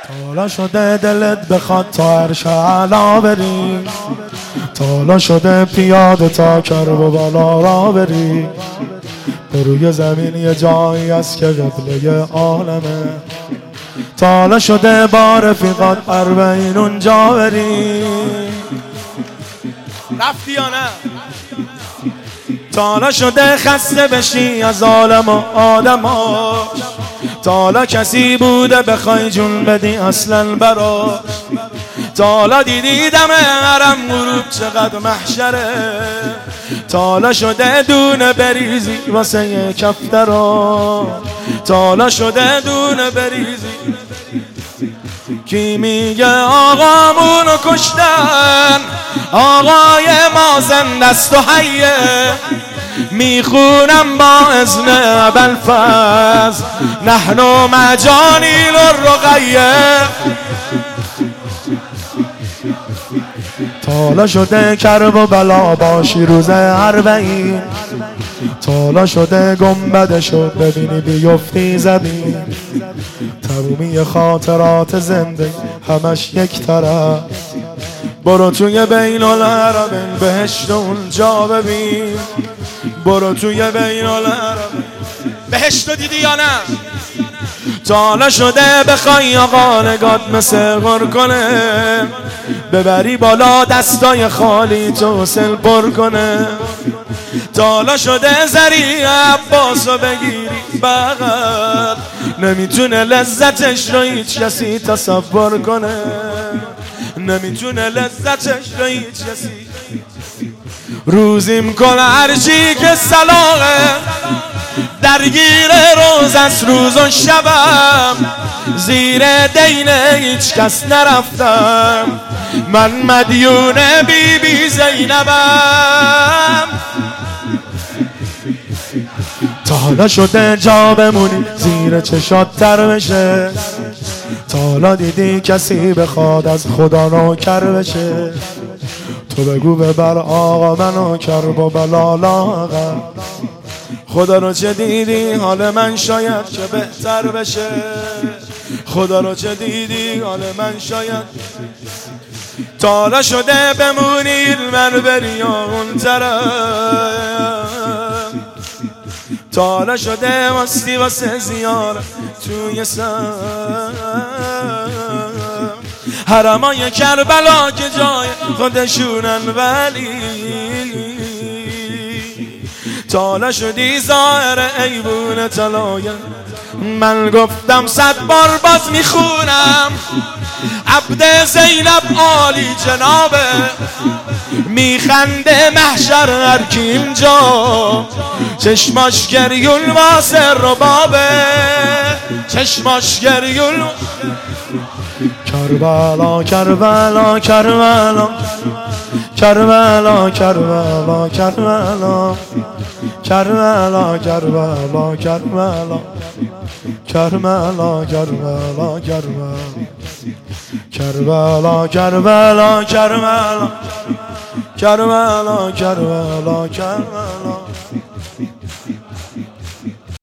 تالا شده دلت بخواد تا عرش اعلا بری، تالا شده پیاده تا کربلا را بری. به روی زمین یه جایی است که قبله عالمه، تالا شده با رفیقات اربعین اونجا بری. رفتی یا نه؟ تالا شده خسته بشی از عالم و آدماش، تالا کسی بوده بخوای جون بدی اصلا براش. تالا دیدی دم حرم غروب چقدر محشره، تالا شده دونه بریزی واسه یه کفترا، تالا شده دونه بریزی. کی میگه آقامونو کشتن، آقای ما زنده است و حیه، میخونم با اذن ابوالفضل نحن مجانیل الرقیه. تالا شده کرب و بلا باشی روز اربعین، تالا شده گنبدشو ببینی بیفتی زمین. تمومی خاطرات زنده همش یک طرف، برو توی بین الحرمین بهشت اونجا ببین، برو توی بین الحرمین بهشت رو دیدی یا نه؟ تالا شده بخوای آقا نگات مثل غر کنه، ببری بالا دستای خالی تو سل پر کنه. تالا شده زری عباسو بگیری بغل، نمیتونه لذتش رو هیچ کسی تصور کنه، نمیتونه لذتش رو هیچ کسی. روزی میکنه هرچی که صلاحه، درگیر روز از روز و شبم، زیر دین هیچ کس نرفتم، من مدیون بی بی زینبم. تالا شده جا بمونی زیر چشات تر بشه، تالا دیدی کسی بخواد از خدا نوکر بشه، تو بگو ببر آقا منو کربلا لاغر. خدا رو چه دیدی حال من شاید که بهتر بشه، خدا رو چه دیدی حال من شاید. تالا شده بمونی من بری یا اون طرف، تالا شده واستی واسه زیارت توی سر حرمای کربلا که جای خودشونن، ولی تالا شدی ظاهر ایبون طلایه. من گفتم 100 بار باز میخونم، عبد زینب عالی جنابه، میخنده محشر هرکی اینجا، چشماش گریون واسه ربابه، چشماش گریون. کربلا کربلا کربلا کربلا کربلا کربلا کربلا کربلا کربلا کربلا کربلا کربلا کربلا کربلا کربلا کربلا کربلا کربلا.